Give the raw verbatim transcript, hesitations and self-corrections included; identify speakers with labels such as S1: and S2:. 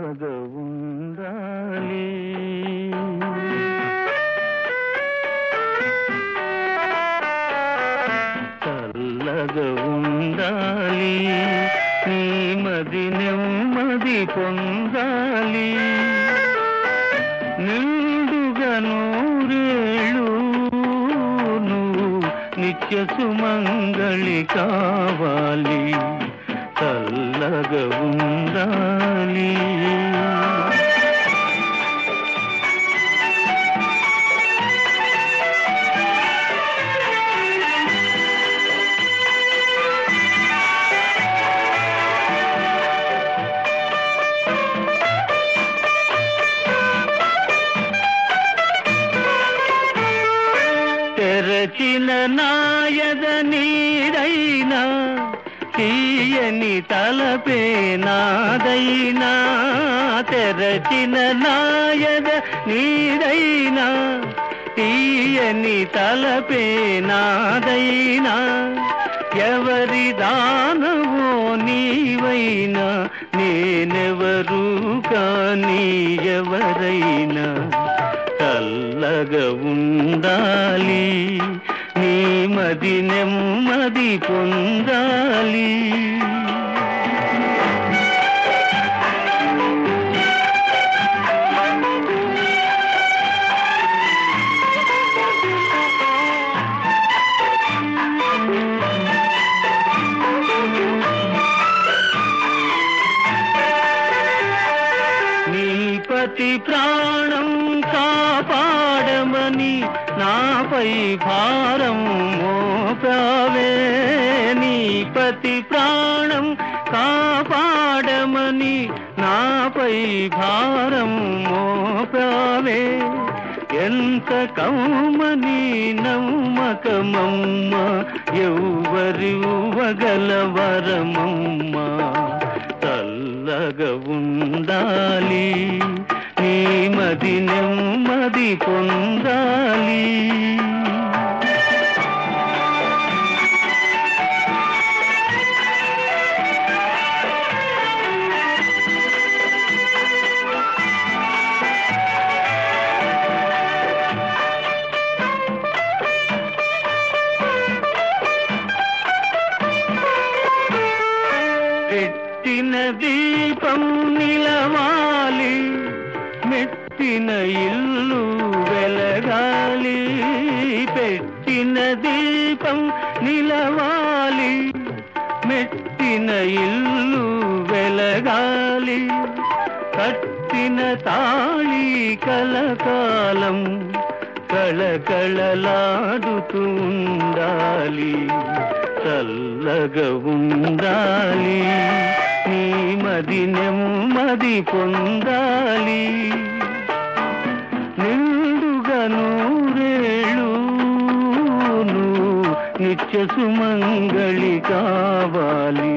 S1: చల్లగా ఉండాలి. చల్లగా ఉండాలి, నీ మది నెమ్మది పొందాలి. నిండుగా నూరేళ్ళు నువ్వు నిత్య సుమంగళి కావాలి. చల్లగా ఉండాలి. తెరచిన నాయద నీడైనా తీయని తలపే నాదైనా. తెరచిన నాయద నీడైనా తీయని తలపే నాదైనా. ఎవరి దానవో నీవైనా నేనెవరు కానీ ఎవరైనా చల్లగా ఉండాలి. నీ మది నెమ్మది పొందాలి. పతి ప్రాణం కాపాడమని నాపై భారం మోపావే. నీ పతి ప్రాణం కాపాడమని నాపై భారం మోపావే. ఎంత కౌమని నమ్మకమమ్మ, ఎవ్వరి ఉవ్వగల వరమమ్మ. చల్లగా ఉండాలి, నీ మది నెమ్మది పొందాలి. పెట్టిన దీపం నిలవాలి, మెట్టిన ఇల్లు వెలగాలి. పెట్టిన దీపం నిలవాలి, మెట్టిన ఇల్లు వెలగాలి. కట్టిన తాళి కలకాలం కళకళలాడుతూ ఉండాలి. చల్లగా ఉండాలి, నీ మది నెమ్మది పొందాలి. నిండుగా నూరేళ్ళు నిత్య సుమంగళి కావాలి.